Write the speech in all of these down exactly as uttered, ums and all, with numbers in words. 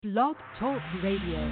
Blog Talk Radio.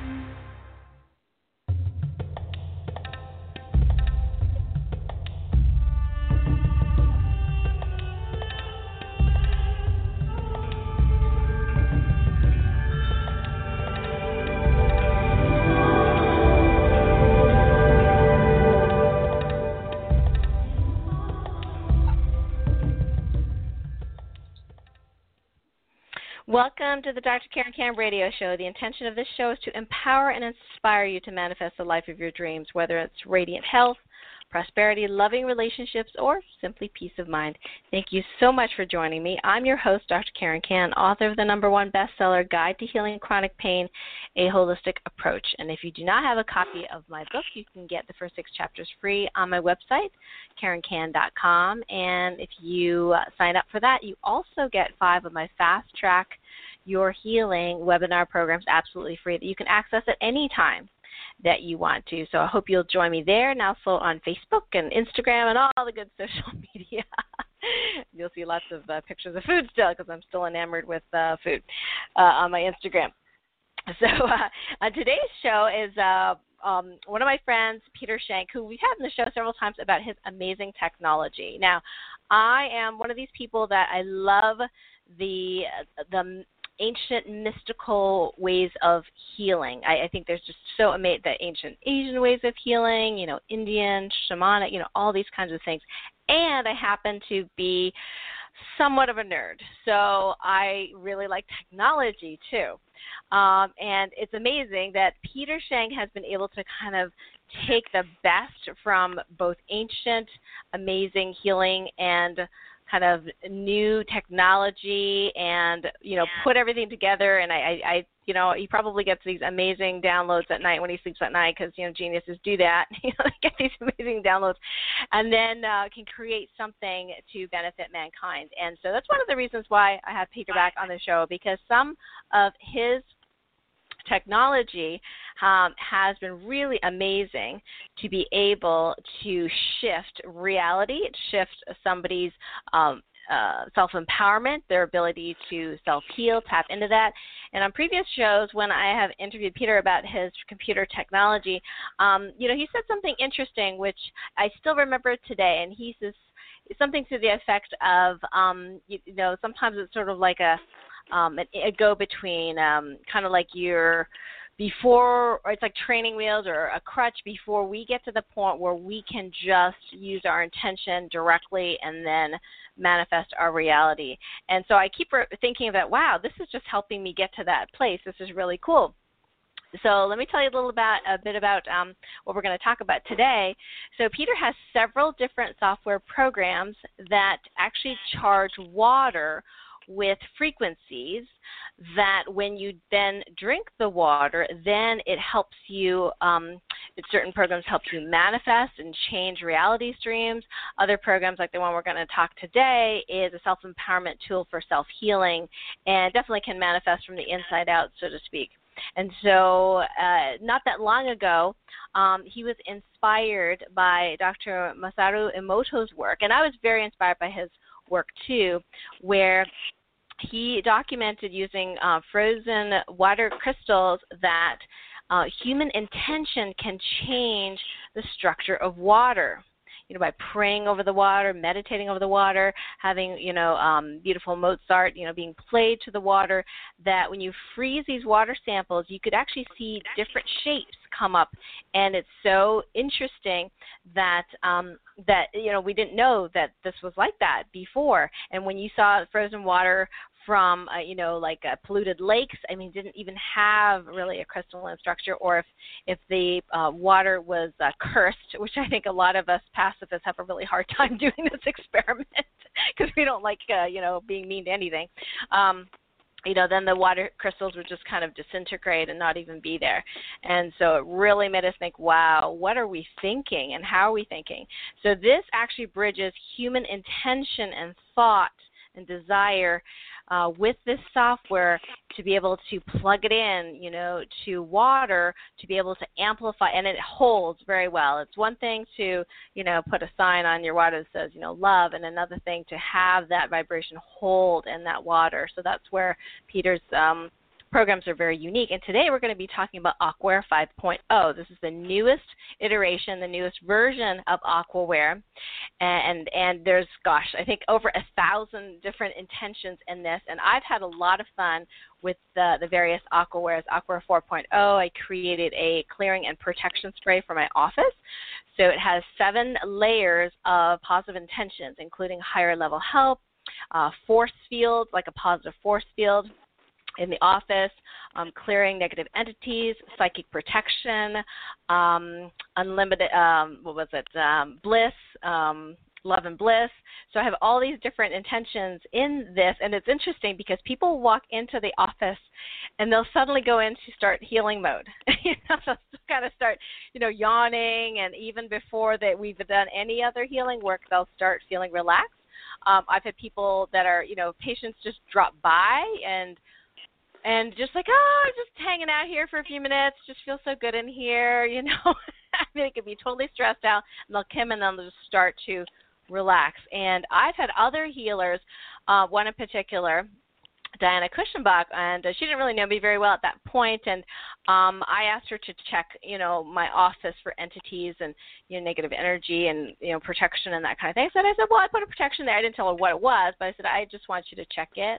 Welcome to the Doctor Karen Can Radio Show. The intention of this show is to empower and inspire you to manifest the life of your dreams, whether it's radiant health, prosperity, loving relationships, or simply peace of mind. Thank you so much for joining me. I'm your host, Doctor Karen Can, author of the number one bestseller, Guide to Healing Chronic Pain, A Holistic Approach. And if you do not have a copy of my book, you can get the first six chapters free on my website, karen can dot com. And if you uh, sign up for that, you also get five of my Fast Track Your Healing webinar programs absolutely free that you can access at any time that you want to. So I hope you'll join me there and also on Facebook and Instagram and all the good social media. You'll see lots of uh, pictures of food still because I'm still enamored with uh, food uh, on my Instagram. So uh, on today's show is uh, um, one of my friends, Peter Shank, who we've had on the show several times about his amazing technology. Now, I am one of these people that I love the the ancient mystical ways of healing. I, I think there's just so amazing, the ancient Asian ways of healing, you know, Indian, shamanic, you know, all these kinds of things. And I happen to be somewhat of a nerd, so I really like technology too. Um, and it's amazing that Peter Shank has been able to kind of take the best from both ancient, amazing healing and kind of new technology and, you know, put everything together. And I, I, I, you know, he probably gets these amazing downloads at night when he sleeps at night because, you know, geniuses do that. You know, they get these amazing downloads and then uh, can create something to benefit mankind. And so that's one of the reasons why I have Peter back on the show, because some of his technology um, has been really amazing to be able to shift reality, shift somebody's um, uh, self-empowerment, their ability to self-heal, tap into that. And on previous shows, when I have interviewed Peter about his computer technology, um, you know, he said something interesting, which I still remember today, and he says something to the effect of, um, you, you know, sometimes it's sort of like a Um, a, a go-between, um, kind of like your before, or it's like training wheels or a crutch before we get to the point where we can just use our intention directly and then manifest our reality. And so I keep re- thinking that, wow, this is just helping me get to that place. This is really cool. So let me tell you a little about a bit about um, what we're going to talk about today. So Peter has several different software programs that actually charge water with frequencies that when you then drink the water, then it helps you, um, certain programs help you manifest and change reality streams. Other programs, like the one we're going to talk today, is a self-empowerment tool for self-healing and definitely can manifest from the inside out, so to speak. And so uh, not that long ago, um, he was inspired by Doctor Masaru Emoto's work, and I was very inspired by his work too, where he documented using uh, frozen water crystals that uh, human intention can change the structure of water. You know, by praying over the water, meditating over the water, having, you know, um, beautiful Mozart, you know, being played to the water, that when you freeze these water samples, you could actually see different shapes come up. And it's so interesting that, um, that you know, we didn't know that this was like that before. And when you saw frozen water from, uh, you know, like uh, polluted lakes, I mean, didn't even have really a crystalline structure, or if, if the uh, water was uh, cursed, which I think a lot of us pacifists have a really hard time doing this experiment because we don't like, uh, you know, being mean to anything. Um, you know, then the water crystals would just kind of disintegrate and not even be there. And so it really made us think, wow, what are we thinking and how are we thinking? So this actually bridges human intention and thought and desire uh, with this software to be able to plug it in, you know, to water, to be able to amplify, and it holds very well. It's one thing to, you know, put a sign on your water that says, you know, love, and another thing to have that vibration hold in that water. So that's where Peter's um, programs are very unique. And today we're going to be talking about Aquaware five point oh. This is the newest iteration, the newest version of Aquaware. And, and there's, gosh, I think over a thousand different intentions in this. And I've had a lot of fun with the, the various Aquawares. Aquaware four point oh, I created a clearing and protection spray for my office. So it has seven layers of positive intentions, including higher level help, uh, force fields, like a positive force field in the office, um, clearing negative entities, psychic protection, um, unlimited, um, what was it, um, bliss, um, love and bliss. So I have all these different intentions in this, and it's interesting because people walk into the office and they'll suddenly go into start healing mode. you know, they'll kind of start, you know, yawning, and even before that we've done any other healing work, they'll start feeling relaxed. Um, I've had people that are, you know, patients just drop by and and just like, oh, just hanging out here for a few minutes, just feels so good in here, you know. I mean, they could be totally stressed out, and they'll come and they'll just start to relax. And I've had other healers, uh, one in particular, Diana Kuschenbach, and uh, she didn't really know me very well at that point, and um, I asked her to check, you know, my office for entities and, you know, negative energy and, you know, protection and that kind of thing. So I said, well, I put a protection there. I didn't tell her what it was, but I said, I just want you to check it.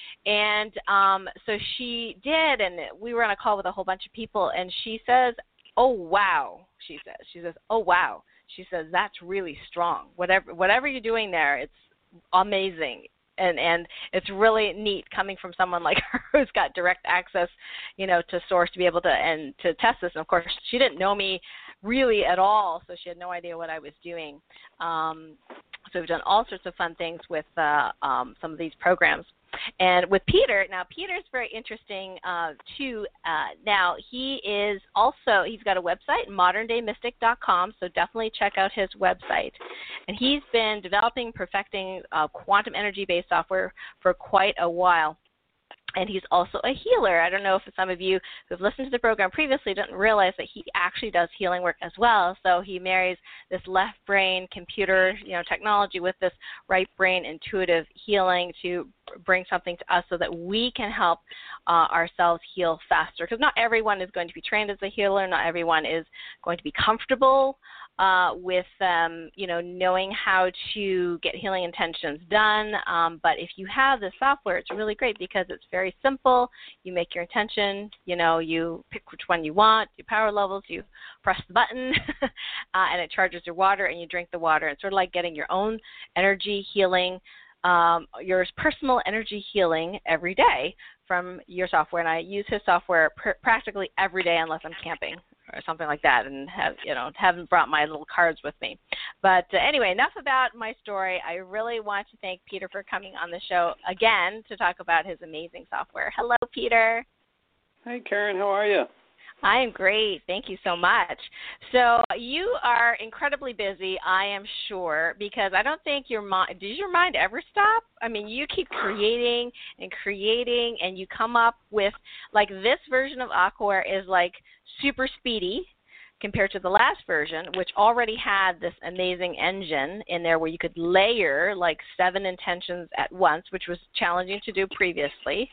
And um, so she did, and we were on a call with a whole bunch of people, and she says, oh, wow, she says. She says, oh, wow. She says, that's really strong. Whatever whatever you're doing there, it's amazing. And and it's really neat coming from someone like her who's got direct access, you know, to source to be able to and to test this. And of course, she didn't know me really at all, so she had no idea what I was doing. Um, so we've done all sorts of fun things with uh, um, some of these programs. And with Peter, now Peter's very interesting uh, too. Uh, now he is also, he's got a website, modern day mystic dot com, so definitely check out his website. And he's been developing, perfecting uh, quantum energy-based software for quite a while. And he's also a healer. I don't know if some of you who've listened to the program previously didn't realize that he actually does healing work as well. So he marries this left brain computer, you know, technology with this right brain intuitive healing to bring something to us so that we can help uh, ourselves heal faster. Because not everyone is going to be trained as a healer. Not everyone is going to be comfortable Uh, with, um, you know, knowing how to get healing intentions done. Um, but if you have the software, it's really great because it's very simple. You make your intention, you know, you pick which one you want, your power levels, you press the button, uh, and it charges your water, and you drink the water. It's sort of like getting your own energy healing, um, your personal energy healing every day from your software. And I use his software pr- practically every day unless I'm camping or something like that, and have, you know, haven't brought my little cards with me. But uh, anyway, enough about my story. I really want to thank Peter for coming on the show again to talk about his amazing software. Hello, Peter. Hey, Karen. How are you? I am great. Thank you so much. So you are incredibly busy, I am sure, because I don't think your mind, does your mind ever stop? I mean, you keep creating and creating, and you come up with, like, this version of Aquaware is like super speedy compared to the last version, which already had this amazing engine in there where you could layer like seven intentions at once, which was challenging to do previously.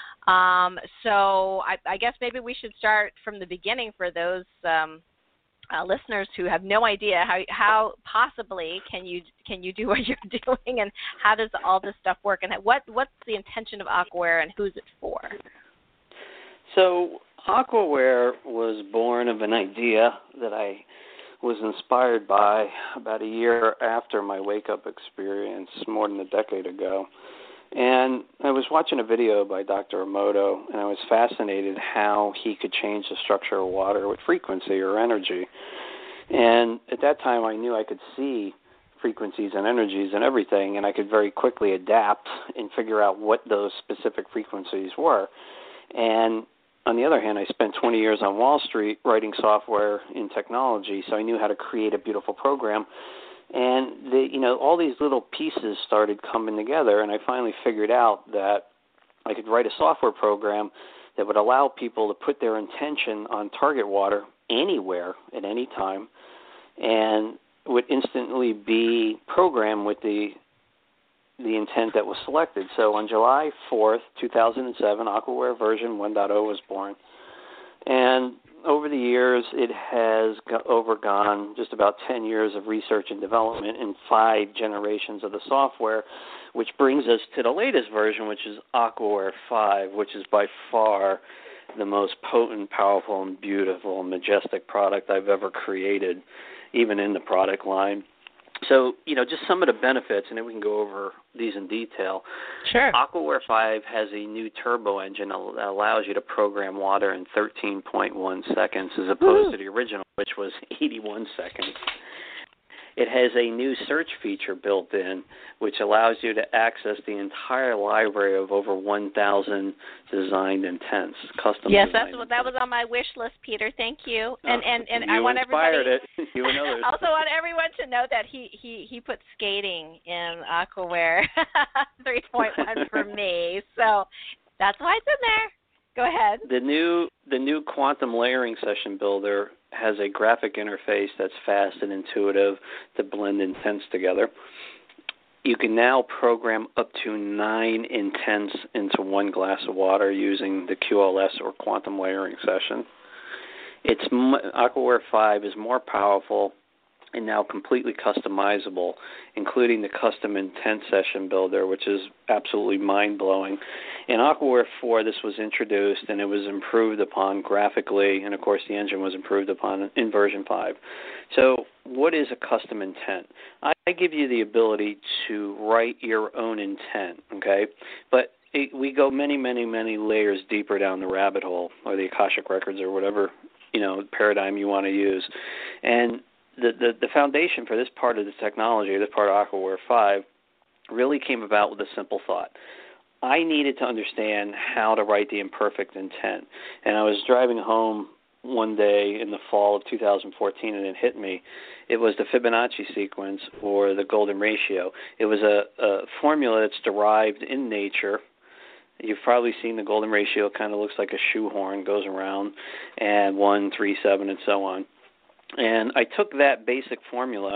Um, so I, I guess maybe we should start from the beginning for those um, uh, listeners who have no idea how how possibly can you can you do what you're doing, and how does all this stuff work, and what what's the intention of Aquaware and who's it for? So Aquaware was born of an idea that I was inspired by about a year after my wake-up experience more than a decade ago. And I was watching a video by Doctor Emoto, and I was fascinated how he could change the structure of water with frequency or energy. And at that time, I knew I could see frequencies and energies and everything, and I could very quickly adapt and figure out what those specific frequencies were. And on the other hand, I spent twenty years on Wall Street writing software in technology, so I knew how to create a beautiful program. And, the, you know, all these little pieces started coming together, and I finally figured out that I could write a software program that would allow people to put their intention on target water anywhere at any time, and would instantly be programmed with the the intent that was selected. So on July fourth, two thousand seven, Aquaware version one point oh was born. And over the years, it has overgone just about ten years of research and development in five generations of the software, which brings us to the latest version, which is Aquaware five, which is by far the most potent, powerful, and beautiful and majestic product I've ever created, even in the product line. So, you know, just some of the benefits, and then we can go over these in detail. Sure. Aquaware five has a new turbo engine that allows you to program water in thirteen point one seconds as opposed Woo. to the original, which was eighty-one seconds. It has a new search feature built in, which allows you to access the entire library of over one thousand designed intents, custom. Yes, that's what that was on my wish list, Peter. Thank you. And and, and you I want inspired everybody. It. You and others. I also want everyone to know that he he he put skating in Aquaware three point one for me, so that's why it's in there. Go ahead. The new the new quantum layering session builder has a graphic interface that's fast and intuitive to blend intents together. You can now program up to nine intents into one glass of water using the Q L S or quantum layering session. It's Aquaware five is more powerful and now completely customizable, including the custom intent session builder, which is absolutely mind-blowing. In Aquaware four, this was introduced, and it was improved upon graphically, and of course the engine was improved upon in version five. So what is a custom intent? I give you the ability to write your own intent, okay? But it, we go many, many, many layers deeper down the rabbit hole, or the Akashic Records, or whatever, you know, paradigm you want to use. And The, the the foundation for this part of the technology, this part of Aquaware five, really came about with a simple thought. I needed to understand how to write the imperfect intent. And I was driving home one day in the fall of two thousand fourteen, and it hit me. It was the Fibonacci sequence, or the golden ratio. It was a, a formula that's derived in nature. You've probably seen the golden ratio. It kind of looks like a shoehorn, goes around, and one, three, seven, and so on. And I took that basic formula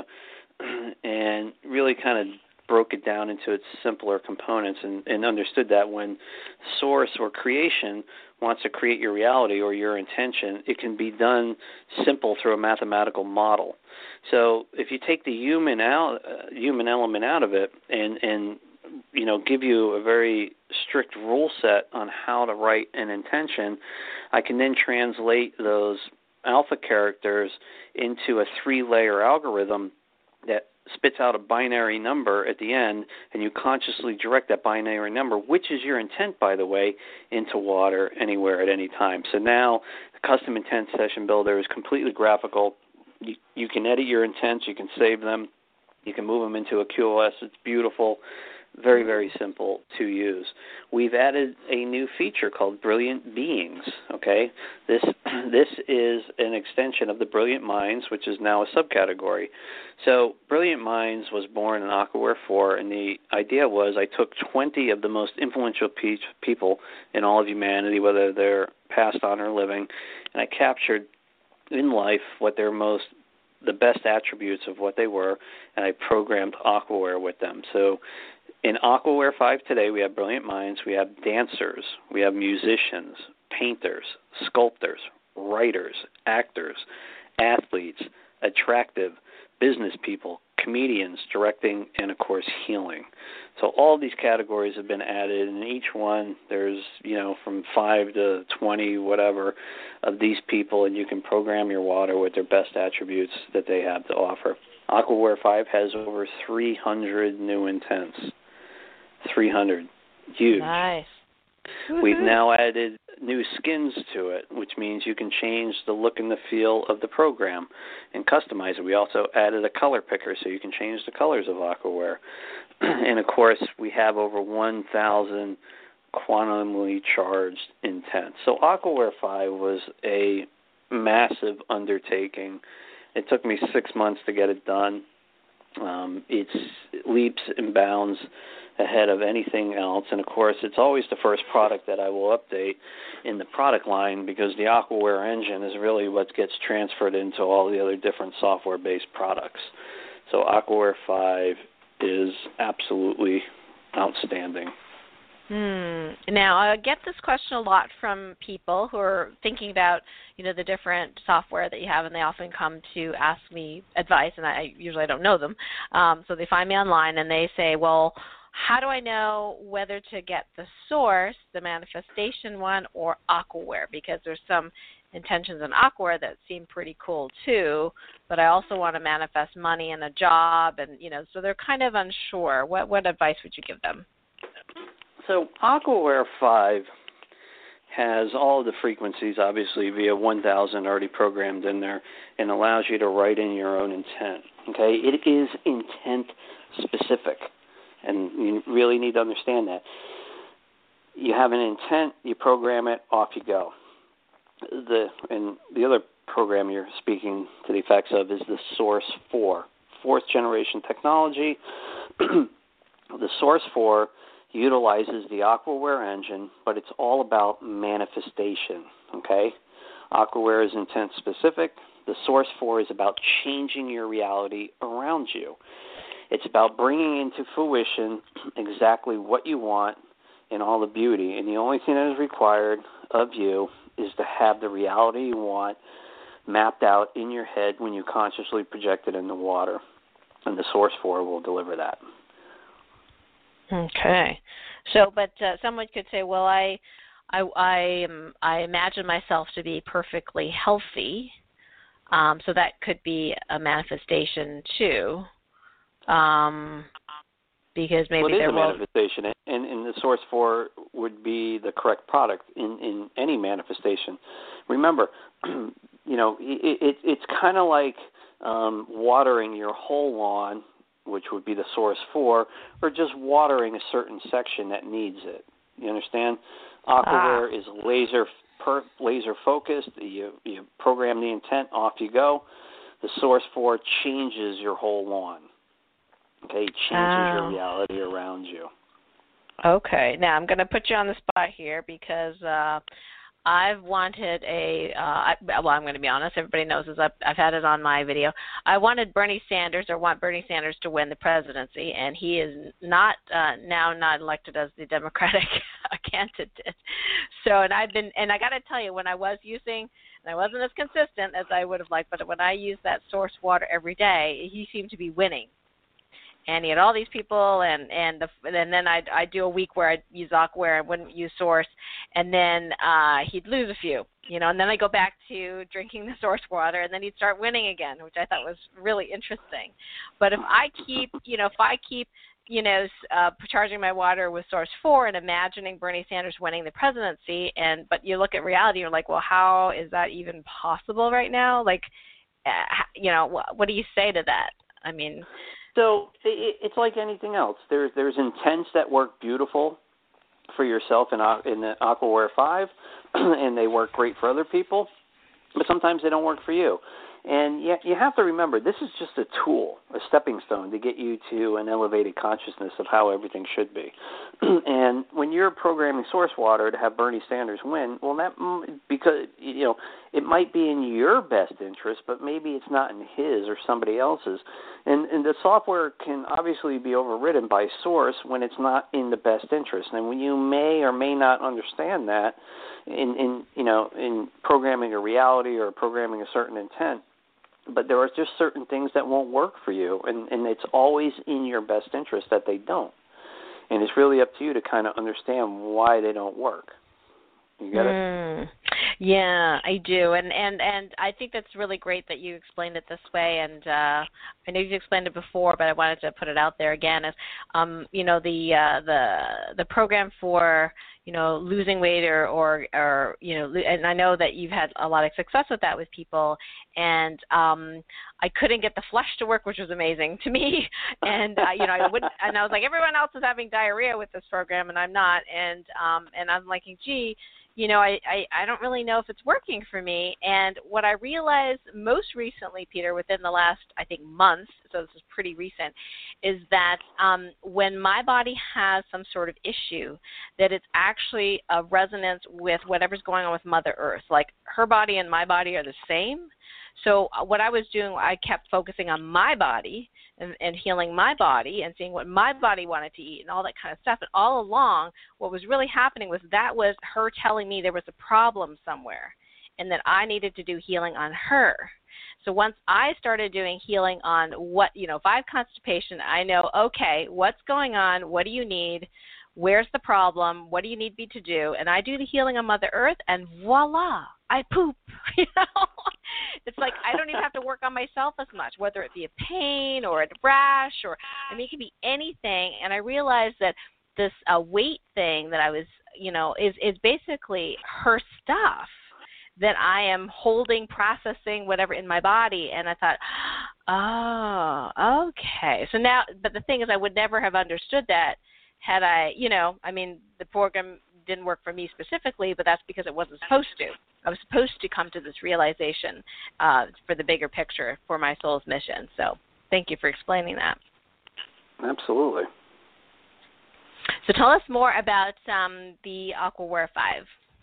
and really kind of broke it down into its simpler components and, and understood that when source or creation wants to create your reality or your intention, it can be done simple through a mathematical model. So if you take the human out, uh, human element out of it and, and you know, give you a very strict rule set on how to write an intention, I can then translate those alpha characters into a three-layer algorithm that spits out a binary number at the end, and you consciously direct that binary number, which is your intent, by the way, into water anywhere at any time. So now the custom intent session builder is completely graphical. You, you can edit your intents. You can save them. You can move them into a Q O S. It's beautiful. Very, very simple to use. We've added a new feature called Brilliant Beings, okay? This this is an extension of the Brilliant Minds, which is now a subcategory. So Brilliant Minds was born in Aquaware four, and the idea was I took twenty of the most influential pe- people in all of humanity, whether they're passed on or living, and I captured in life what their most the best attributes of what they were, and I programmed Aquaware with them. So in Aquaware five today, we have Brilliant Minds, we have dancers, we have musicians, painters, sculptors, writers, actors, athletes, attractive, business people, comedians, directing, and, of course, healing. So all these categories have been added, and each one there's, you know, from five to twenty, whatever, of these people, and you can program your water with their best attributes that they have to offer. Aquaware five has over three hundred new intents. three hundred. Huge. Nice. We've now added new skins to it, which means you can change the look and the feel of the program and customize it. We also added a color picker so you can change the colors of Aquaware. And, of course, we have over one thousand quantumly charged intents. So Aquaware five was a massive undertaking. It took me six months to get it done. Um, it's leaps and bounds ahead of anything else. And, of course, it's always the first product that I will update in the product line because the Aquaware engine is really what gets transferred into all the other different software-based products. So Aquaware five is absolutely outstanding. Hmm. Now, I get this question a lot from people who are thinking about, you know, the different software that you have, and they often come to ask me advice, and I usually I don't know them. Um, so they find me online, and they say, well, how do I know whether to get the source, the manifestation one, or Aquaware? Because there's some intentions in Aquaware that seem pretty cool too, but I also want to manifest money and a job, and, you know, so they're kind of unsure. What what advice would you give them? So Aquaware five has all of the frequencies, obviously, via one thousand already programmed in there, and allows you to write in your own intent. Okay, it is intent specific, and you really need to understand that. You have an intent, you program it, off you go. The and the other program you're speaking to the effects of is the Source four, fourth generation technology. The Source four utilizes the Aquaware engine, but it's all about manifestation, okay? Aquaware is intent specific. The Source four is about changing your reality around you. It's about bringing into fruition exactly what you want in all the beauty, and the only thing that is required of you is to have the reality you want mapped out in your head when you consciously project it in the water, and the Source four will deliver that. Okay, so but uh, someone could say, well, I, I, I, um, I imagine myself to be perfectly healthy, um, so that could be a manifestation too, um, because maybe well, it is there a will. manifestation, and, and the Source four would be the correct product in, in any manifestation. Remember, you know, it, it, it's kind of like um, watering your whole lawn, which would be the Source four, or just watering a certain section that needs it. You understand? Aquaware ah. is laser per, laser focused. You, you program the intent, off you go. The Source four changes your whole lawn. Okay, it changes ah. your reality around you. Okay, now I'm going to put you on the spot here because uh, I've wanted a, uh, I, well, I'm going to be honest, everybody knows this, I've, I've had it on my video. I wanted Bernie Sanders, or want Bernie Sanders to win the presidency, and he is not, uh, now not elected as the Democratic candidate. So, and I've been, and I got to tell you, when I was using, and I wasn't as consistent as I would have liked, but when I used that Source water every day, he seemed to be winning. And he had all these people, and and the, and then I'd, I'd do a week where I'd use Aquaware and wouldn't use Source, and then uh, he'd lose a few, you know, and then I'd go back to drinking the Source water, and then he'd start winning again, which I thought was really interesting. But if I keep, you know, if I keep, you know, uh, charging my water with Source four and imagining Bernie Sanders winning the presidency, and but you look at reality, you're like, well, how is that even possible right now? Like, uh, you know, what, what do you say to that? I mean... So it's like anything else. There's there's intents that work beautiful for yourself in, in the Aquaware five, and they work great for other people, but sometimes they don't work for you. And you, you have to remember, this is just a tool, a stepping stone to get you to an elevated consciousness of how everything should be. And when you're programming Source water to have Bernie Sanders win, well, that because you know it might be in your best interest, but maybe it's not in his or somebody else's. And, and the software can obviously be overridden by Source when it's not in the best interest. And when you may or may not understand that in, in you know in programming a reality or programming a certain intent. But there are just certain things that won't work for you, and, and it's always in your best interest that they don't. And it's really up to you to kind of understand why they don't work. You get mm. it? Yeah, I do, and, and and I think that's really great that you explained it this way. And uh, I know you've explained it before, but I wanted to put it out there again. As um, you know, the uh, the the program for you know losing weight or, or or you know, and I know that you've had a lot of success with that with people. And um, I couldn't get the flush to work, which was amazing to me. And uh, you know, I wouldn't, and I was like, everyone else is having diarrhea with this program, and I'm not. And um, and I'm like, gee. You know, I, I, I don't really know if it's working for me. And what I realized most recently, Peter, within the last, I think, months, so this is pretty recent, is that um, when my body has some sort of issue, that it's actually a resonance with whatever's going on with Mother Earth. Like, her body and my body are the same. So what I was doing, I kept focusing on my body and, and healing my body and seeing what my body wanted to eat and all that kind of stuff. And all along, what was really happening was that was her telling me there was a problem somewhere and that I needed to do healing on her. So once I started doing healing on what, you know, if I have constipation, I know, okay, what's going on? What do you need? Where's the problem? What do you need me to do? And I do the healing on Mother Earth, and voila, I poop. You know, it's like I don't even have to work on myself as much, whether it be a pain or a rash, or I mean, it could be anything. And I realized that this uh, weight thing that I was, you know, is is basically her stuff that I am holding, processing, whatever in my body. And I thought, oh, okay. So now, but the thing is, I would never have understood that had I, you know, I mean, the program didn't work for me specifically, but that's because it wasn't supposed to. I was supposed to come to this realization uh, for the bigger picture, for my soul's mission. So thank you for explaining that. Absolutely. So tell us more about um, the Aquaware five.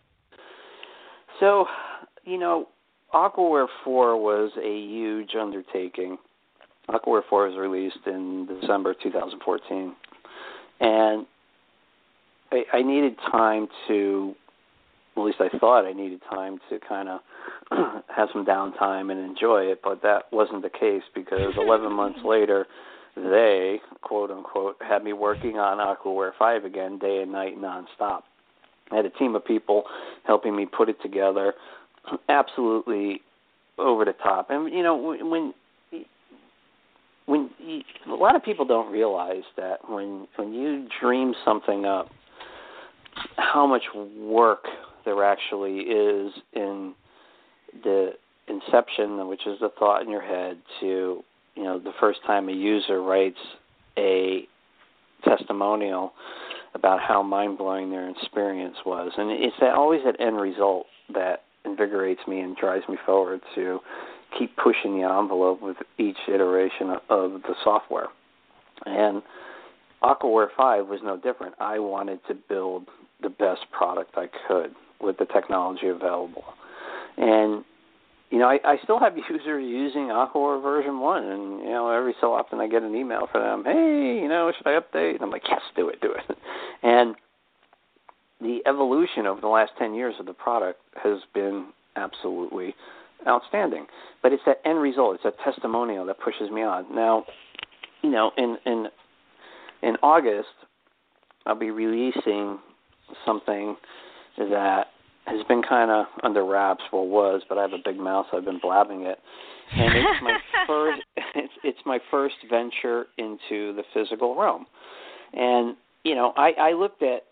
So, you know, Aquaware four was a huge undertaking. Aquaware four was released in December two thousand fourteen. And I, I needed time to, at least I thought I needed time to kind of have some downtime and enjoy it, but that wasn't the case because eleven months later, they, quote unquote, had me working on Aquaware five again, day and night, nonstop. I had a team of people helping me put it together, absolutely over the top. And, you know, when when you, a lot of people don't realize that when when you dream something up, how much work there actually is in the inception, which is the thought in your head, to, you know, the first time a user writes a testimonial about how mind-blowing their experience was. And it's that, always that end result that invigorates me and drives me forward to keep pushing the envelope with each iteration of the software. And Aquaware five was no different. I wanted to build the best product I could with the technology available. And, you know, I, I still have users using Aquaware version one, and, you know, every so often I get an email from them, hey, you know, should I update? And I'm like, yes, do it, do it. And the evolution over the last ten years of the product has been absolutely outstanding. But it's that end result, it's that testimonial that pushes me on. Now, you know, in in in August, I'll be releasing something that has been kind of under wraps, well, was, but I have a big mouth, so I've been blabbing it. And it's my first it's it's my first venture into the physical realm. And, you know, I, I looked at,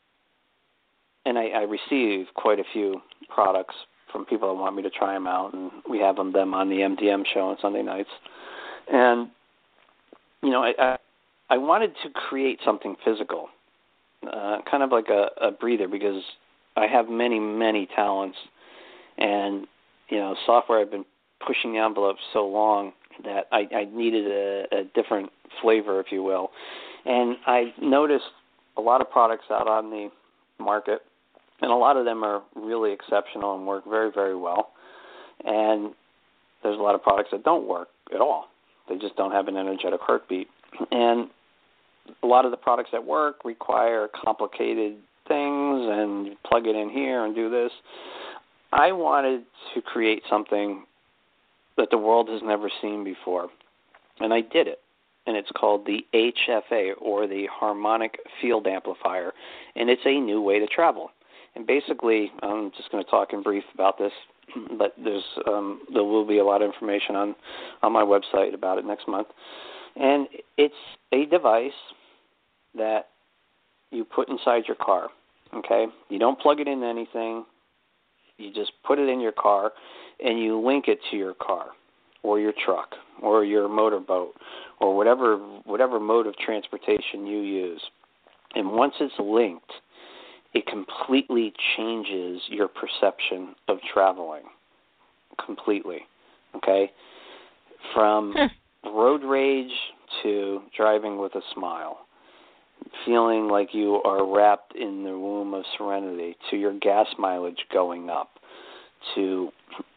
and I, I received quite a few products from people that want me to try them out, and we have them, them on the M D M show on Sunday nights. And, you know, I, I, I wanted to create something physical, uh, kind of like a, a breather, because I have many, many talents, and, you know, software, I've been pushing the envelope so long that I, I needed a, a different flavor, if you will. And I noticed a lot of products out on the market, and a lot of them are really exceptional and work very, very well. And there's a lot of products that don't work at all. They just don't have an energetic heartbeat. And a lot of the products that work require complicated things, and you plug it in here and do this. I wanted to create something that the world has never seen before, and I did it. And it's called the H F A, or the Harmonic Field Amplifier, and it's a new way to travel. And basically, I'm just going to talk in brief about this, but there's um, there will be a lot of information on, on my website about it next month. And it's a device that you put inside your car, okay? You don't plug it into anything. You just put it in your car, and you link it to your car or your truck or your motorboat or whatever whatever mode of transportation you use. And once it's linked, it completely changes your perception of traveling, completely, okay? From road rage to driving with a smile, feeling like you are wrapped in the womb of serenity, to your gas mileage going up, to um,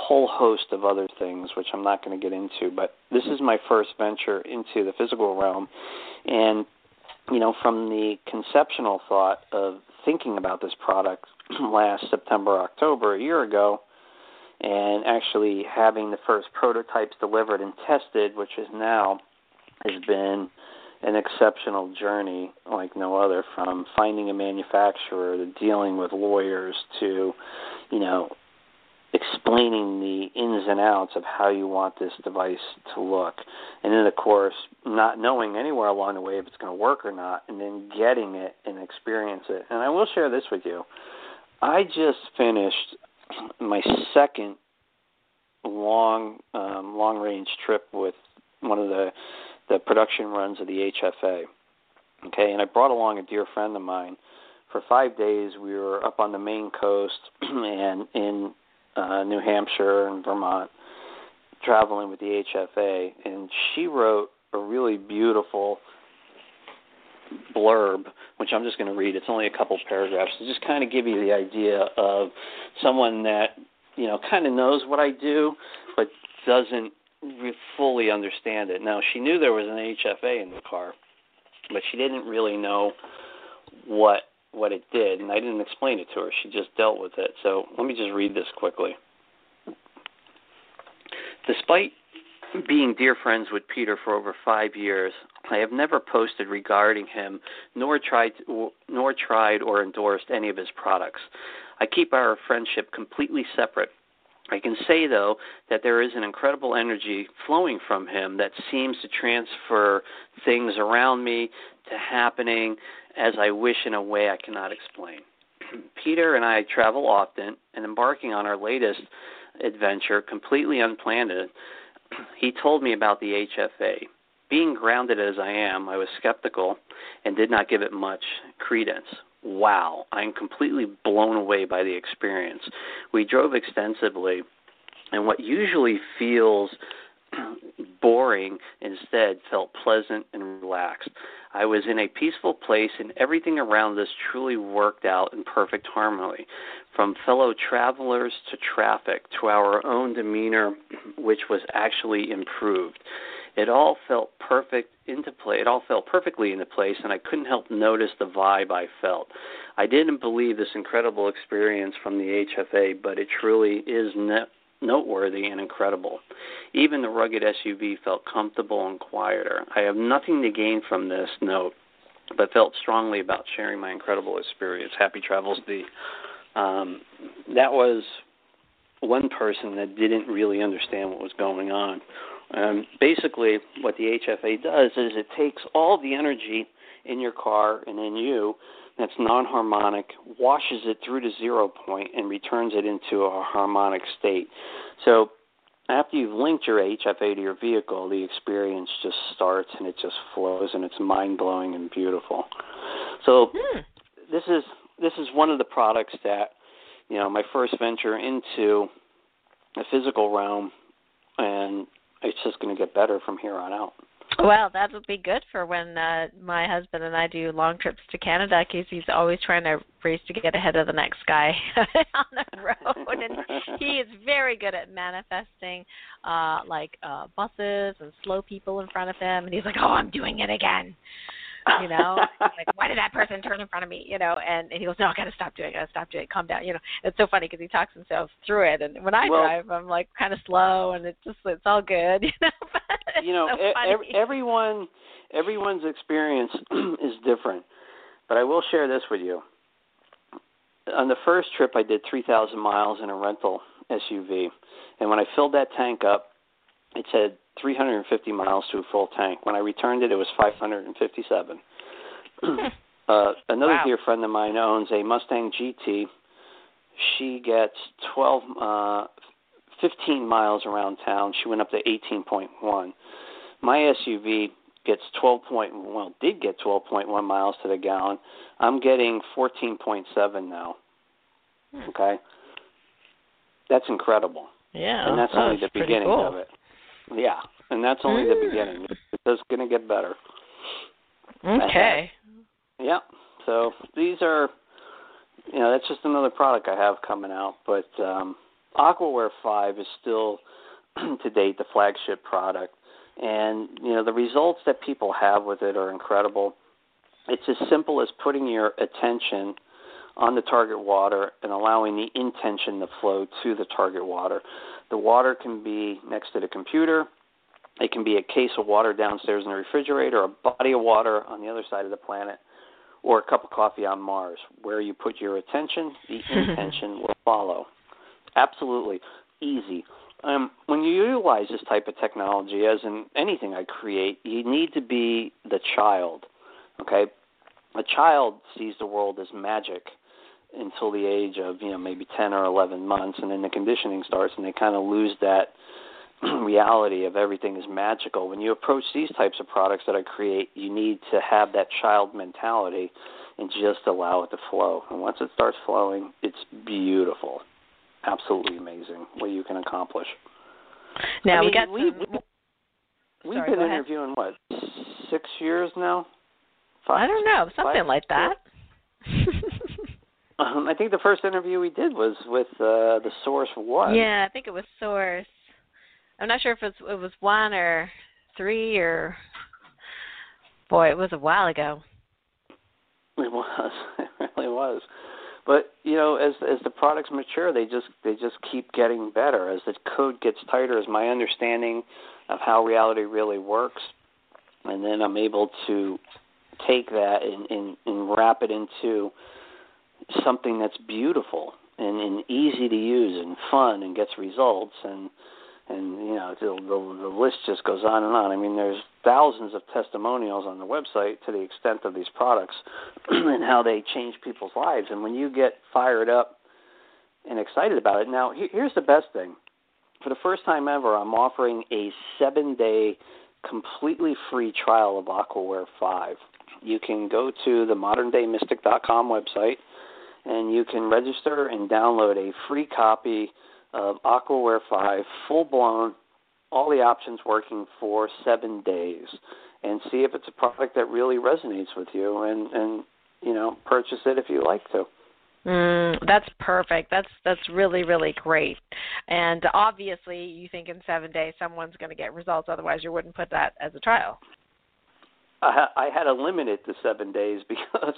whole host of other things, which I'm not going to get into. But this is my first venture into the physical realm. And, you know, from the conceptual thought of thinking about this product last September, October, a year ago, and actually having the first prototypes delivered and tested, which is now has been an exceptional journey like no other, from finding a manufacturer to dealing with lawyers to, you know, explaining the ins and outs of how you want this device to look. And then, of course, not knowing anywhere along the way if it's going to work or not, and then getting it and experience it. And I will share this with you. I just finished my second long, um, long-range trip with one of the the production runs of the H F A. Okay, and I brought along a dear friend of mine. For five days, we were up on the Maine coast and in uh, New Hampshire and Vermont, traveling with the H F A, and she wrote a really beautiful blurb, which I'm just going to read. It's only a couple paragraphs to just kind of give you the idea of someone that, you know, kind of knows what I do, but doesn't fully understand it. Now, she knew there was an H F A in the car, but she didn't really know what what it did, and I didn't explain it to her. She just dealt with it. So let me just read this quickly. Despite being dear friends with Peter for over five years, I have never posted regarding him, nor tried to, nor tried or endorsed any of his products. I keep our friendship completely separate. I can say, though, that there is an incredible energy flowing from him that seems to transfer things around me to happening as I wish in a way I cannot explain. Peter and I travel often, and embarking on our latest adventure completely unplanned, he told me about the H F A. Being grounded as I am, I was skeptical and did not give it much credence. Wow, I'm completely blown away by the experience. We drove extensively, and what usually feels boring instead felt pleasant and relaxed. I was in a peaceful place, and everything around us truly worked out in perfect harmony, from fellow travelers to traffic to our own demeanor, which was actually improved. It all felt perfect into play. It all fell perfectly into place, and I couldn't help notice the vibe I felt. I didn't believe this incredible experience from the H F A, but it truly is ne- noteworthy and incredible. Even the rugged S U V felt comfortable and quieter. I have nothing to gain from this note, but felt strongly about sharing my incredible experience. Happy travels, D. Um, that was one person that didn't really understand what was going on. Um, basically, what the H F A does is it takes all the energy in your car and in you that's non-harmonic, washes it through to zero point, and returns it into a harmonic state. So after you've linked your H F A to your vehicle, the experience just starts and it just flows, and it's mind-blowing and beautiful. So hmm. this is this is one of the products that, you know, my first venture into the physical realm, and it's just going to get better from here on out. Well, that would be good for when uh, my husband and I do long trips to Canada, because he's always trying to race to get ahead of the next guy on the road. And he is very good at manifesting, uh, like, uh, buses and slow people in front of him. And he's like, oh, I'm doing it again. You know, like, why did that person turn in front of me? You know, and, and he goes, no, I got to stop doing it. I got to stop doing it. Calm down. You know, it's so funny because he talks himself through it. And when I well, drive, I'm like kind of slow, and it's just, it's all good. You know, you know so e- everyone, everyone's experience is different. But I will share this with you. On the first trip, I did three thousand miles in a rental S U V. And when I filled that tank up, it said three hundred fifty miles to a full tank. When I returned it, it was five hundred fifty-seven. uh, another wow. dear friend of mine owns a Mustang G T. She gets twelve, uh, fifteen miles around town. She went up to eighteen point one. My S U V gets twelve point well, did get twelve point one miles to the gallon. I'm getting fourteen point seven now. Okay, that's incredible. Yeah, and that's, that's only the beginning cool. of it. Yeah, and that's only mm. the beginning. It's just going to get better. Okay. Yeah. So these are, you know, that's just another product I have coming out. But um, Aquaware five is still, to date, the flagship product. And, you know, the results that people have with it are incredible. It's as simple as putting your attention on the target water and allowing the intention to flow to the target water. The water can be next to the computer. It can be a case of water downstairs in the refrigerator, a body of water on the other side of the planet, or a cup of coffee on Mars. Where you put your attention, the intention will follow. Absolutely easy. Um, when you utilize this type of technology, as in anything I create, you need to be the child, okay? A child sees the world as magic until the age of, you know, maybe ten or eleven months, and then the conditioning starts, and they kind of lose that reality of everything is magical. When you approach these types of products that I create, you need to have that child mentality and just allow it to flow. And once it starts flowing, it's beautiful. Absolutely amazing what you can accomplish. Now, I mean, we got we, some... we, we've Sorry, been go ahead. interviewing, what, six years now? Five, I don't know, something five, like that. um, I think the first interview we did was with uh, the Source One. Yeah, I think it was Source. I'm not sure if it was, it was one or three or... Boy, it was a while ago. It was. It really was. But, you know, as as the products mature, they just they just keep getting better. As the code gets tighter, as my understanding of how reality really works, and then I'm able to take that and, and, and wrap it into something that's beautiful and, and easy to use and fun and gets results. And, and you know, the, the, the list just goes on and on. I mean, there's thousands of testimonials on the website to the extent of these products and how they change people's lives. And when you get fired up and excited about it, now here's the best thing. For the first time ever, I'm offering a seven-day completely free trial of Aquaware five. You can go to the modern day mystic dot com website, and you can register and download a free copy of Aquaware five, full-blown, all the options working for seven days, and see if it's a product that really resonates with you, and, and you know, purchase it if you like to. Mm, that's perfect. That's that's really, really great. And obviously, you think in seven days someone's going to get results. Otherwise, you wouldn't put that as a trial. I, I had to limit it to seven days because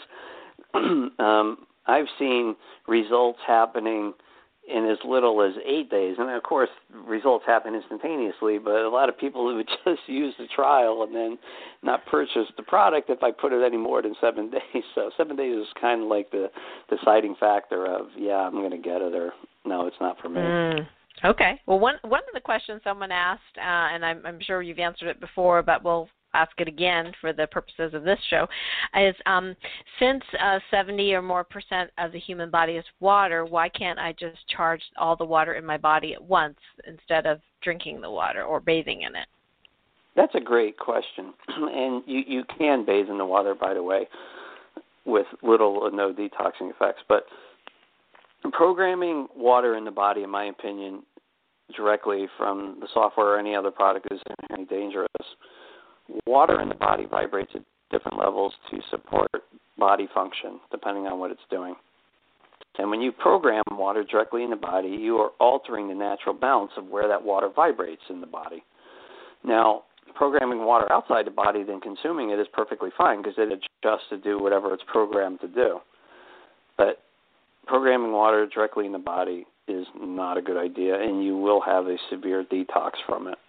um, I've seen results happening in as little as eight days. And, of course, results happen instantaneously, but a lot of people would just use the trial and then not purchase the product if I put it any more than seven days. So seven days is kind of like the deciding factor of, yeah, I'm going to get it, or no, it's not for me. Mm. Okay. Well, one one of the questions someone asked, uh, and I'm, I'm sure you've answered it before, but we'll ask it again for the purposes of this show, is um, since uh, seventy or more percent of the human body is water, why can't I just charge all the water in my body at once instead of drinking the water or bathing in it? That's a great question. And you, you can bathe in the water, by the way, with little or no detoxing effects. But programming water in the body, in my opinion, directly from the software or any other product is inherently dangerous. Water in the body vibrates at different levels to support body function, depending on what it's doing. And when you program water directly in the body, you are altering the natural balance of where that water vibrates in the body. Now, programming water outside the body, then consuming it is perfectly fine because it adjusts to do whatever it's programmed to do. But programming water directly in the body is not a good idea, and you will have a severe detox from it.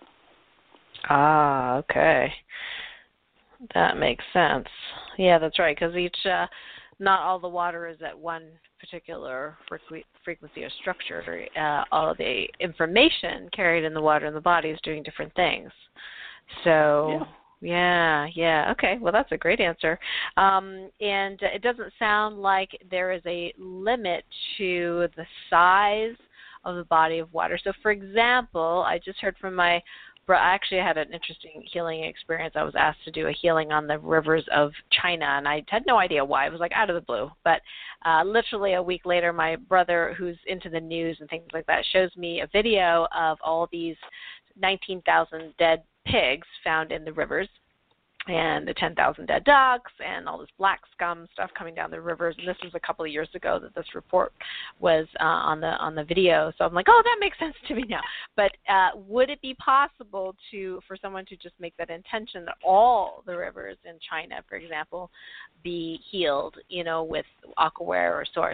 Ah, okay. That makes sense. Yeah, that's right, because each, uh, not all the water is at one particular frequ- frequency or structure. Uh, all of the information carried in the water in the body is doing different things. So, yeah, yeah, yeah. Okay, well, that's a great answer. Um, and it doesn't sound like there is a limit to the size of the body of water. So, for example, I just heard from my I actually had an interesting healing experience. I was asked to do a healing on the rivers of China, and I had no idea why. It was like out of the blue. But uh, literally a week later, my brother, who's into the news and things like that, shows me a video of all these nineteen thousand dead pigs found in the rivers. and the ten thousand dead ducks and all this black scum stuff coming down the rivers. And this was a couple of years ago that this report was uh, on the on the video. So I'm like, oh, that makes sense to me now. But uh, would it be possible to for someone to just make that intention that all the rivers in China, for example, be healed, you know, with Aquaware or Source?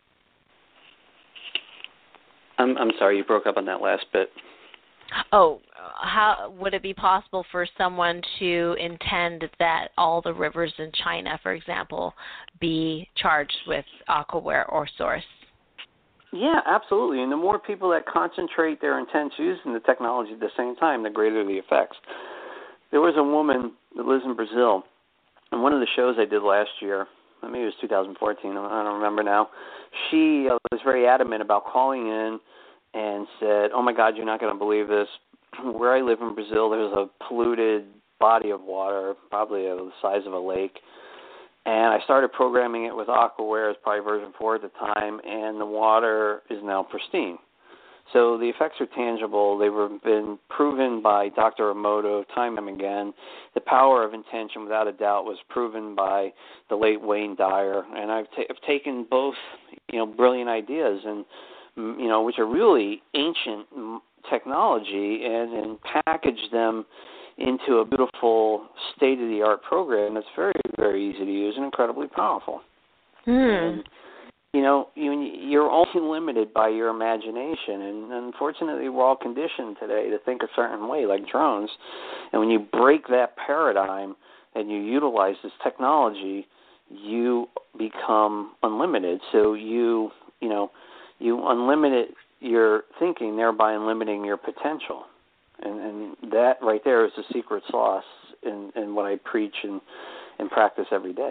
I'm I'm sorry, you broke up on that last bit. Oh, how would it be possible for someone to intend that all the rivers in China, for example, be charged with Aquaware or Source? Yeah, absolutely. And the more people that concentrate their intent using the technology at the same time, the greater the effects. There was a woman that lives in Brazil, and one of the shows I did last year, maybe it was two thousand fourteen, I don't remember now, she uh, was very adamant about calling in and said, oh, my God, you're not going to believe this. Where I live in Brazil, there's a polluted body of water, probably the size of a lake. And I started programming it with Aquaware, it's probably version four at the time, and the water is now pristine. So the effects are tangible. They've been proven by Doctor Emoto time and again. The power of intention, without a doubt, was proven by the late Wayne Dyer. And I've, ta- I've taken both, you know, brilliant ideas and you know, which are really ancient technology, and, and package them into a beautiful state-of-the-art program that's very, very easy to use and incredibly powerful. Mm. And, you know, you, you're only limited by your imagination, and unfortunately we're all conditioned today to think a certain way, like drones. And when you break that paradigm and you utilize this technology, you become unlimited. So you, you know, you unlimited your thinking, thereby unlimiting your potential. And, and that right there is the secret sauce in, in what I preach and, and practice every day.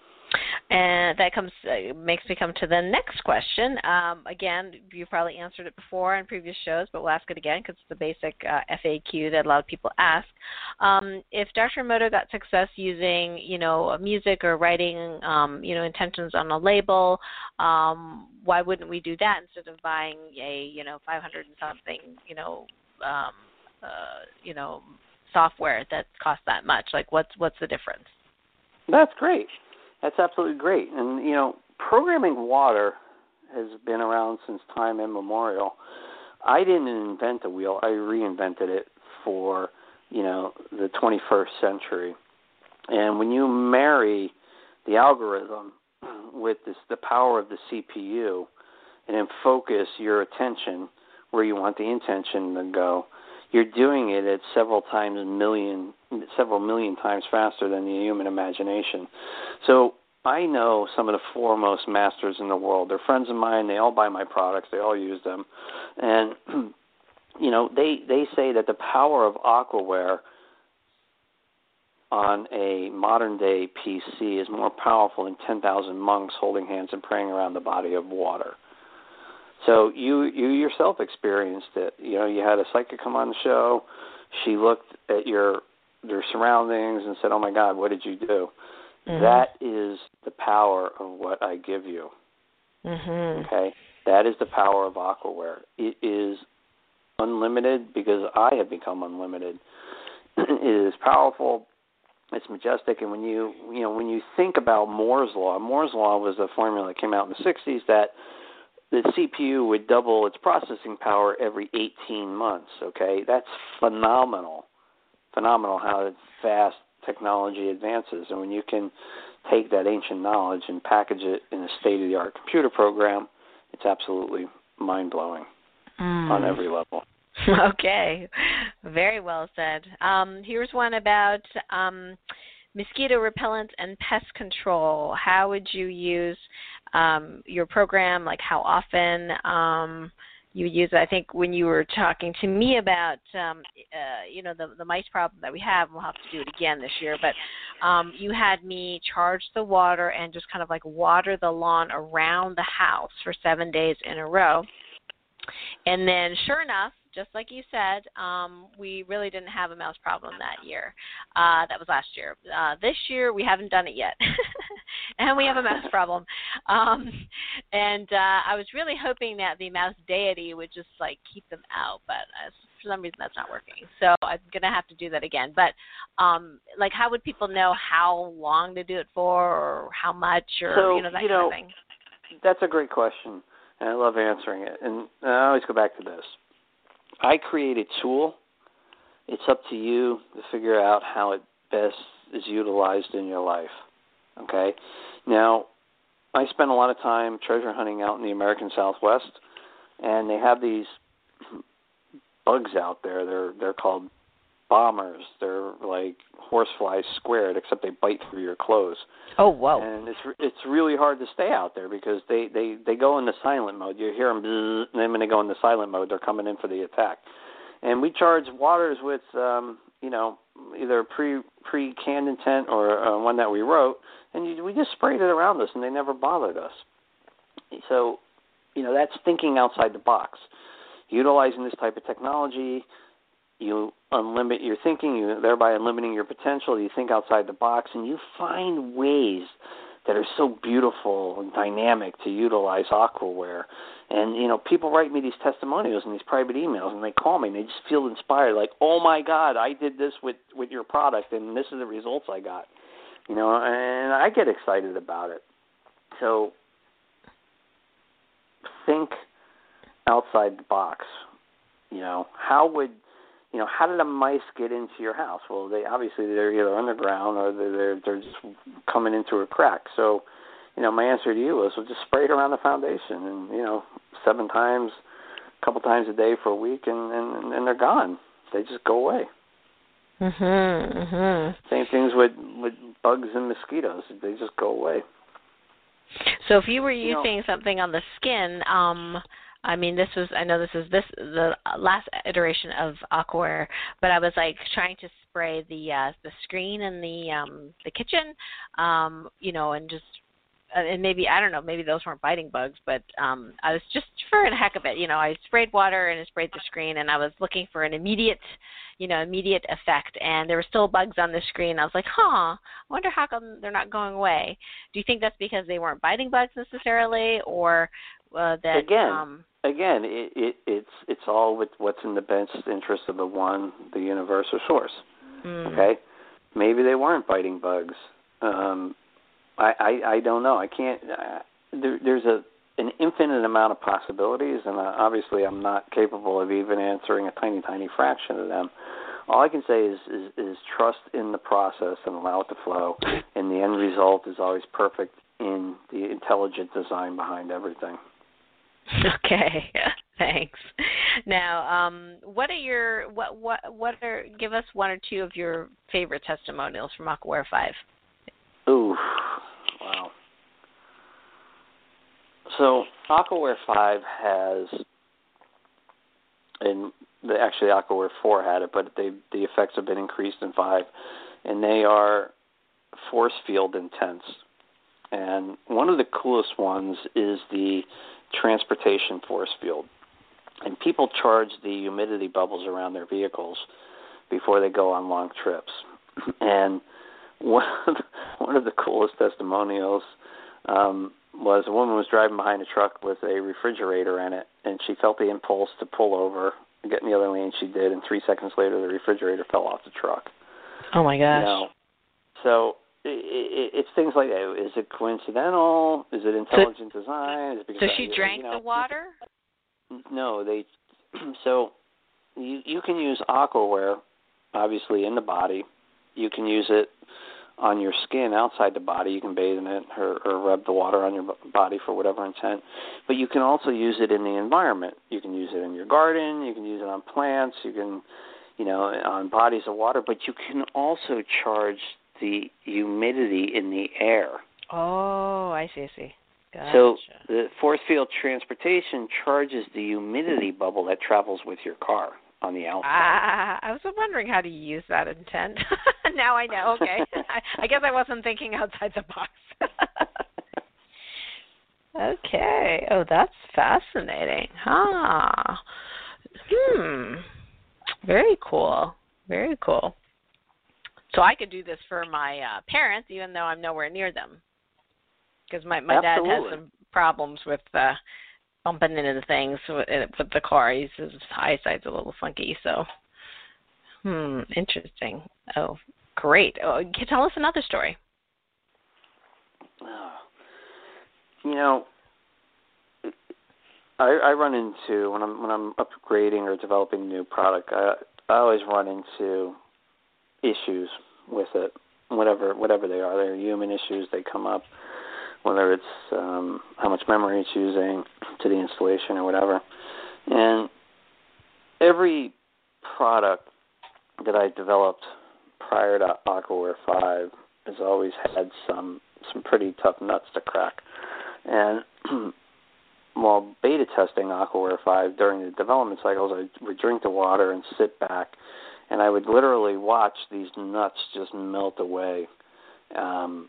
And that comes uh, makes me come to the next question. Um, again, you probably answered it before in previous shows, but we'll ask it again because it's the basic uh, F A Q that a lot of people ask. Um, if Doctor Emoto got success using, you know, music or writing, um, you know, intentions on a label, um, why wouldn't we do that instead of buying a, you know, five hundred and something, you know, um, uh, you know, software that costs that much? Like, what's what's the difference? That's great. That's absolutely great. And, you know, programming water has been around since time immemorial. I didn't invent the wheel. I reinvented it for, you know, the twenty-first century. And when you marry the algorithm with this, the power of the C P U, and then focus your attention where you want the intention to go, you're doing it at several times million, several million times faster than the human imagination. So I know some of the foremost masters in the world. They're friends of mine. They all buy my products. They all use them. And, you know, they, they say that the power of Aquaware on a modern-day P C is more powerful than ten thousand monks holding hands and praying around the body of water. So you you yourself experienced it. You know, you had a psychic come on the show. She looked at your your surroundings and said, "Oh my God, what did you do?" Mm-hmm. That is the power of what I give you. Mm-hmm. Okay, that is the power of Aquaware. It is unlimited because I have become unlimited. It is powerful. It's majestic, and when you you know when you think about Moore's law, Moore's law was a formula that came out in the sixties that the C P U would double its processing power every eighteen months, okay? That's phenomenal, phenomenal how fast technology advances. And when you can take that ancient knowledge and package it in a state-of-the-art computer program, it's absolutely mind-blowing mm. on every level. Okay, very well said. Um, here's one about um, mosquito repellent and pest control. How would you use um, your program? Like how often um, you use it? I think when you were talking to me about, um, uh, you know, the, the mice problem that we have, and we'll have to do it again this year, but um, you had me charge the water and just kind of like water the lawn around the house for seven days in a row. And then sure enough, just like you said, um, we really didn't have a mouse problem that year. Uh, that was last year. Uh, this year, we haven't done it yet. And we have a mouse problem. Um, and uh, I was really hoping that the mouse deity would just, like, keep them out. But uh, for some reason, that's not working. So I'm going to have to do that again. But, um, like, how would people know how long to do it for or how much or, so, you know, that you kind know, of thing? That's a great question, and I love answering it. And I always go back to this. I create a tool. It's up to you to figure out how it best is utilized in your life. Okay? Now, I spend a lot of time treasure hunting out in the American Southwest, and they have these bugs out there. They're they're called bombers. They're like horseflies squared, except they bite through your clothes. Oh, whoa. And it's it's really hard to stay out there because they, they, they go into silent mode. You hear them, bzzz, and then when they go into silent mode, they're coming in for the attack. And we charge waters with, um, you know, either pre, pre-canned intent or uh, one that we wrote, and you, we just sprayed it around us, and they never bothered us. So, you know, that's thinking outside the box. Utilizing this type of technology, you unlimit your thinking, you thereby unlimiting your potential. You think outside the box, and you find ways that are so beautiful and dynamic to utilize Aquaware. And, you know, people write me these testimonials and these private emails, and they call me, and they just feel inspired, like, oh, my God, I did this with, with your product, and this is the results I got. You know, and I get excited about it. So think outside the box. You know, how would, you know, how did the mice get into your house? Well, they obviously they're either underground or they're they're just coming into a crack. So, you know, my answer to you was, well, just spray it around the foundation, and you know, seven times, a couple times a day for a week, and and, and they're gone. They just go away. Mhm. Mhm. Same things with with bugs and mosquitoes. They just go away. So if you were using you know, something on the skin, um, I mean, this was, I know this is this the last iteration of Aquaware, but I was like trying to spray the uh, the screen in the um, the kitchen, um, you know, and just uh, and maybe I don't know, maybe those weren't biting bugs, but um, I was just for the heck of it, you know, I sprayed water and I sprayed the screen, and I was looking for an immediate, you know, immediate effect, and there were still bugs on the screen. I was like, huh, I wonder how come they're not going away. Do you think that's because they weren't biting bugs necessarily, or uh, that again? Um, Again, it, it, it's it's all with what's in the best interest of the one, the universe or source. mm. Okay, maybe they weren't biting bugs. Um, I, I I don't know. I can't. Uh, there, there's a an infinite amount of possibilities, and uh, obviously I'm not capable of even answering a tiny tiny fraction of them. All I can say is, is is trust in the process and allow it to flow, and the end result is always perfect in the intelligent design behind everything. Okay, thanks. Now, um, what are your what what what are? Give us one or two of your favorite testimonials from Aquaware five. Ooh, wow. So Aquaware five has, and the, actually Aquaware four had it, but they, the effects have been increased in five, and they are force field intense. And one of the coolest ones is the transportation force field. And people charge the humidity bubbles around their vehicles before they go on long trips. And one of the, one of the coolest testimonials um, was a woman was driving behind a truck with a refrigerator in it, and she felt the impulse to pull over and get in the other lane. She did, and three seconds later the refrigerator fell off the truck. Oh, my gosh. You know, so it, it, it's things like that. Is it coincidental? Is it intelligent so, design? Is it because so she I, drank you know, the water? No, they. So you you can use Aquaware, obviously in the body. You can use it on your skin outside the body. You can bathe in it or, or rub the water on your body for whatever intent. But you can also use it in the environment. You can use it in your garden. You can use it on plants. You can, you know, on bodies of water. But you can also charge the humidity in the air. Oh, I see, I see. Gotcha. So the force field transportation charges the humidity bubble that travels with your car on the outside. Ah, I was wondering how to use that intent. Now I know. Okay, I, I guess I wasn't thinking outside the box. Okay. Oh, that's fascinating. Huh. Hmm. Hmm. Very cool. Very cool. So I could do this for my uh, parents, even though I'm nowhere near them, because my my dad has some problems with uh, bumping into things with, with the car. He's, his eyesight's a little funky. So, hmm, interesting. Oh, great. Oh, can you tell us another story? Oh. You know, I, I run into when I'm when I'm upgrading or developing a new product. I I always run into issues with it, whatever whatever they are. They're human issues. They come up, whether it's um, how much memory it's using to the installation or whatever. And every product that I developed prior to Aquaware five has always had some some pretty tough nuts to crack. And while beta testing Aquaware five during the development cycles, I would drink the water and sit back, and I would literally watch these nuts just melt away um,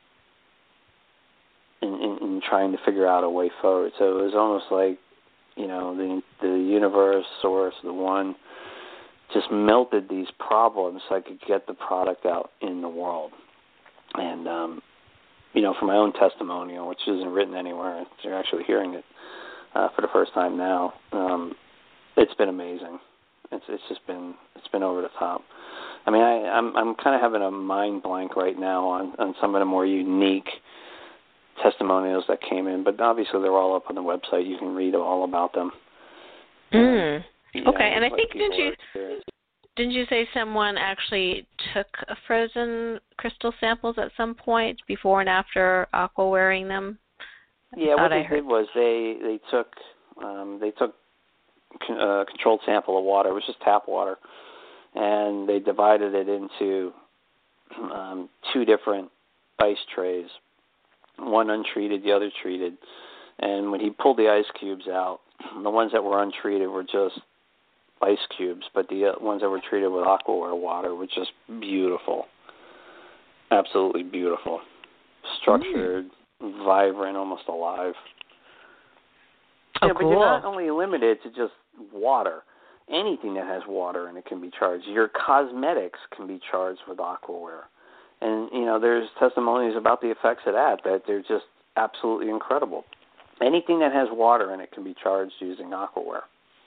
in, in, in trying to figure out a way forward. So it was almost like, you know, the the universe, source, the one, just melted these problems so I could get the product out in the world. And, um, you know, for my own testimonial, which isn't written anywhere, you're actually hearing it uh, for the first time now, um, it's been amazing. It's it's just been it's been over the top. I mean, I, I'm I'm kind of having a mind blank right now on, on some of the more unique testimonials that came in, but obviously they're all up on the website. You can read all about them. Mm. Um, okay, know, and I think didn't you experienced. didn't you say someone actually took a frozen crystal samples at some point before and after aqua wearing them? Yeah, what they did was they they took um, they took a controlled sample of water. It was just tap water, and they divided it into um, two different ice trays, one untreated, the other treated. And when he pulled the ice cubes out, the ones that were untreated were just ice cubes, but the ones that were treated with Aquaware water were just beautiful, absolutely beautiful, structured, mm. vibrant, almost alive. Oh, yeah, cool. But you're not only limited to just water. Anything that has water in it can be charged. Your cosmetics can be charged with Aquaware. And, you know, there's testimonies about the effects of that, that they're just absolutely incredible. Anything that has water in it can be charged using Aquaware.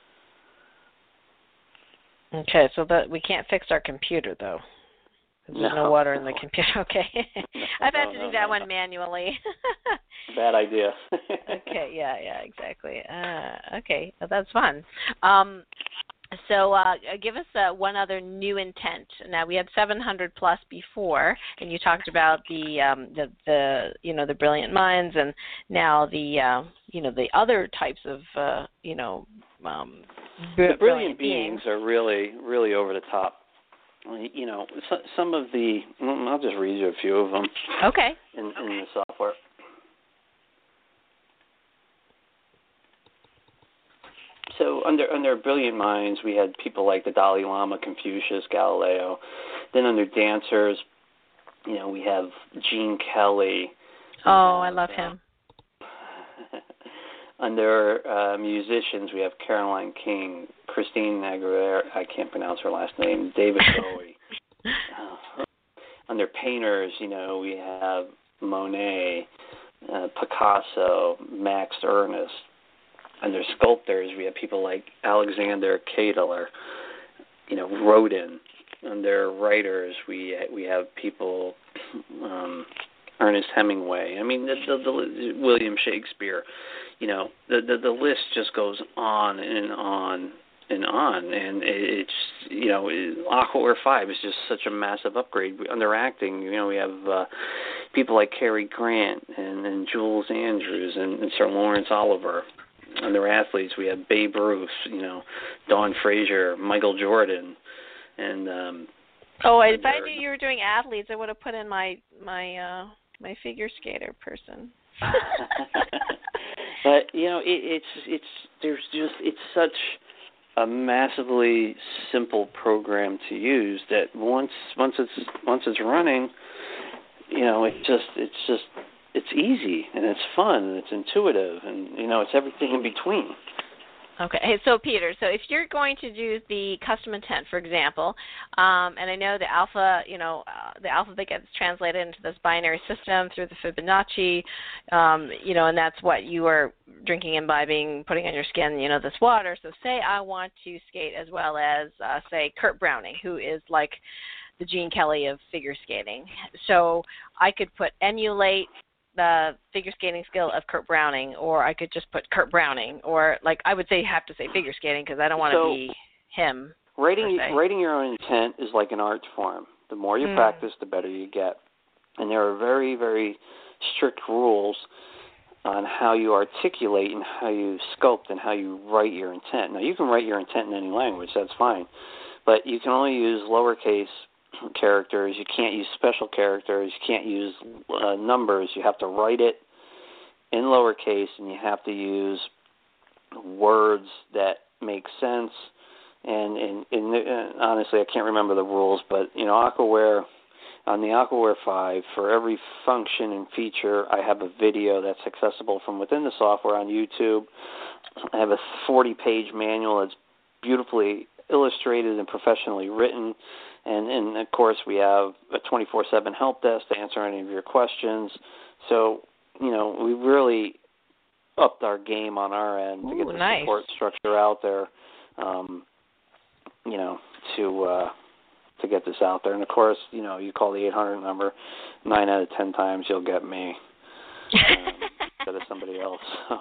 Okay, so that we can't fix our computer, though. There's no, no water in the computer. Okay. No, I've had no, to do no, that no. one manually. Bad idea. Okay, yeah, yeah, exactly. Uh, okay, well, that's fun. Um, so uh, give us uh, one other new intent. Now, we had seven hundred plus before, and you talked about the, um, the, the you know, the brilliant minds, and now the, uh, you know, the other types of, uh, you know, um, br- the brilliant, brilliant beings beings are really, really over the top. You know, so, some of the, I'll just read you a few of them. Okay. In, okay. in the software. So under under brilliant minds, we had people like the Dalai Lama, Confucius, Galileo. Then under dancers, you know, we have Gene Kelly. Oh, have, I love uh, him. Under uh, musicians, we have Caroline King, Christine Aguilera, I can't pronounce her last name, David Bowie. uh, under painters, you know, we have Monet, uh, Picasso, Max Ernst. Under sculptors, we have people like Alexander Kadeler, you know, Rodin. Under writers, we we have people, um, Ernest Hemingway. I mean, the, the, the William Shakespeare. You know, the, the the list just goes on and on and on, and it's, you know, Aquaware five is just such a massive upgrade. Under acting, you know, we have uh, people like Cary Grant and, and Jules Andrews and, and Sir Lawrence Oliver. Under athletes, we have Babe Ruth, you know, Dawn Frazier, Michael Jordan, and um, oh, if I knew you were doing athletes, I would have put in my my uh, my figure skater person. But you know, it, it's it's there's just it's such a massively simple program to use that once once it's once it's running, you know, it just it's just it's easy and it's fun and it's intuitive and you know it's everything in between. Okay. Hey, so Peter, so if you're going to do the custom intent, for example, um, and I know the alpha, you know, uh, the alphabet gets translated into this binary system through the Fibonacci, um, you know, and that's what you are drinking, imbibing, putting on your skin, you know, this water. So say I want to skate as well as, uh, say, Kurt Browning, who is like the Gene Kelly of figure skating. So I could put emulate the figure skating skill of Kurt Browning, or I could just put Kurt Browning, or like I would say have to say figure skating because I don't want to so, be him. Writing writing your own intent is like an art form. The more you mm. practice, the better you get. And there are very, very strict rules on how you articulate and how you sculpt and how you write your intent. Now, you can write your intent in any language. That's fine. But you can only use lowercase characters. You can't use special characters. You can't use uh, numbers. You have to write it in lowercase, and you have to use words that make sense. And, and, and, and honestly, I can't remember the rules, but you know, Aquaware, on the Aquaware five, for every function and feature, I have a video that's accessible from within the software on YouTube. I have a forty-page manual that's beautifully illustrated and professionally written. And, and, of course, we have a twenty-four seven help desk to answer any of your questions. So, you know, we really upped our game on our end to Ooh, get the nice. support structure out there, um, you know, to uh, to get this out there. And, of course, you know, you call the eight hundred number, nine out of ten times you'll get me um, instead of somebody else.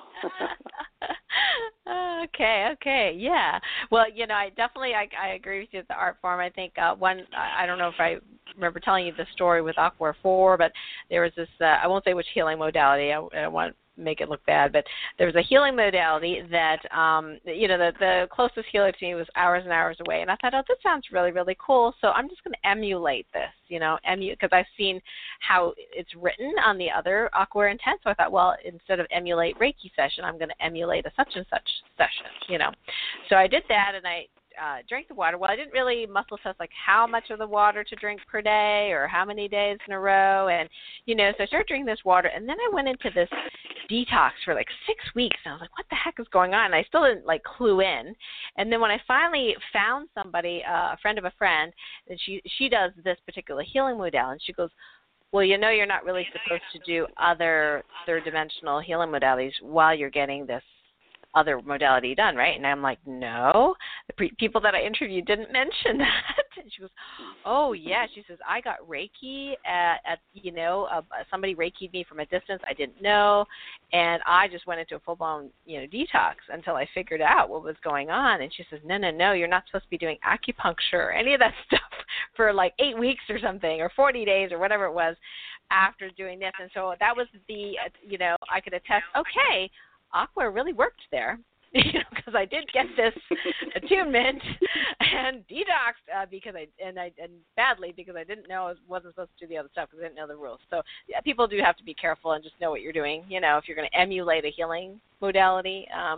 Okay, okay, yeah. Well, you know, I definitely, I, I agree with you with the art form. I think uh, one, I don't know if I remember telling you the story with Aquaware four, but there was this, uh, I won't say which healing modality, I, I want to make it look bad, but there was a healing modality that, um, you know, the, the closest healer to me was hours and hours away, and I thought, oh, this sounds really, really cool, so I'm just going to emulate this, you know, emu because I've seen how it's written on the other Aquaware intent, so I thought, well, instead of emulate Reiki session, I'm going to emulate a such and such session, you know. So I did that, and I uh, drank the water. Well, I didn't really muscle test like how much of the water to drink per day or how many days in a row, and, you know, so I started drinking this water, and then I went into this detox for like six weeks, and I was like, what the heck is going on? And I still didn't like clue in. And then when I finally found somebody, uh, a friend of a friend, and she she does this particular healing modality, and she goes, well, you know, you're not really supposed to do other third dimensional healing modalities while you're getting this other modality done, right? And I'm like, no, the pre- people that I interviewed didn't mention that. And she goes, oh yeah. She says, I got Reiki at, at you know, uh, somebody Reiki'd me from a distance. I didn't know, and I just went into a full-blown, you know, detox until I figured out what was going on. And she says, no, no, no, you're not supposed to be doing acupuncture or any of that stuff for like eight weeks or something, or forty days or whatever it was after doing this. And so that was the, uh, you know, I could attest, okay, Aquaware really worked there, you know, because I did get this attunement and detoxed uh, because I and I and badly because I didn't know I wasn't supposed to do the other stuff because I didn't know the rules. So yeah, people do have to be careful and just know what you're doing. You know, if you're going to emulate a healing modality, um,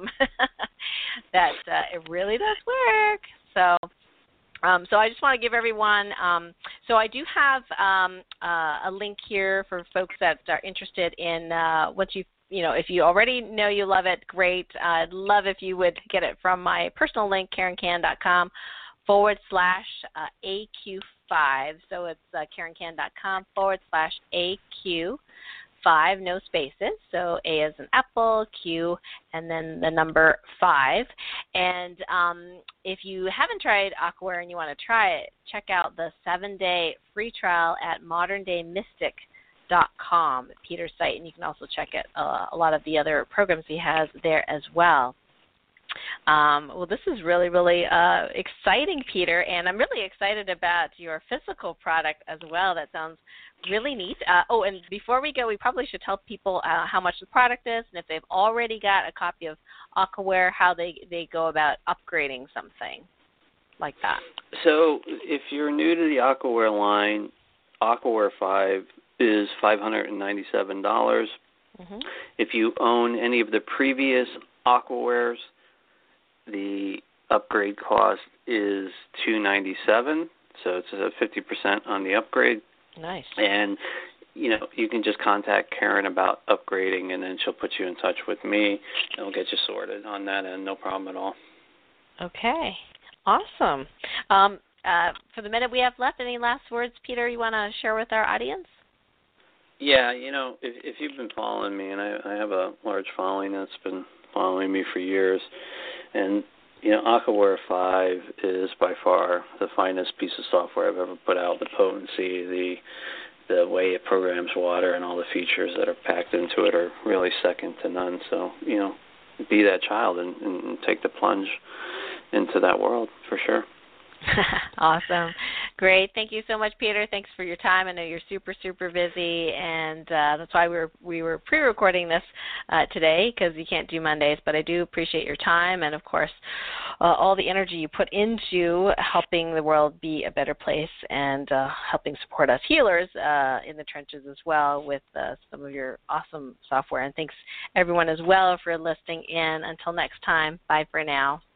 that uh, it really does work. So. Um, so I just want to give everyone, um, so I do have um, uh, a link here for folks that are interested in uh, once you, you know, if you already know you love it, great. Uh, I'd love if you would get it from my personal link, karenkan.com forward slash uh, AQ5. So it's uh, karenkan.com forward slash AQ. Five, no spaces, so A as in apple, Q, and then the number five. And um, if you haven't tried Aquaware and you want to try it, check out the seven-day free trial at modern day mystic dot com, Peter's site, and you can also check out uh, a lot of the other programs he has there as well. Um, well, this is really, really uh, exciting, Peter, and I'm really excited about your physical product as well. That sounds really neat. Uh, oh, and before we go, we probably should tell people uh, how much the product is, and if they've already got a copy of Aquaware, how they, they go about upgrading something like that. So if you're new to the Aquaware line, Aquaware five is five hundred ninety-seven dollars. Mm-hmm. If you own any of the previous Aquawares, the upgrade cost is two hundred ninety-seven dollars, so it's a fifty percent on the upgrade. Nice. And you know, you can just contact Karen about upgrading, and then she'll put you in touch with me, and we'll get you sorted on that end. No problem at all. Okay. Awesome. Um, uh, for the minute we have left, any last words, Peter, you want to share with our audience? Yeah, you know, if, if you've been following me, and I, I have a large following that's been following me for years, and, you know, Aquaware five is by far the finest piece of software I've ever put out. The potency, the the way it programs water, and all the features that are packed into it are really second to none. So, you know, be that child and, and take the plunge into that world for sure. Awesome. Great. Thank you so much, Peter. Thanks for your time. I know you're super, super busy, and uh, that's why we were, we were pre-recording this uh, today, because you can't do Mondays, but I do appreciate your time and, of course, uh, all the energy you put into helping the world be a better place and uh, helping support us healers uh, in the trenches as well with uh, some of your awesome software. And thanks, everyone, as well, for listening in. Until next time, bye for now.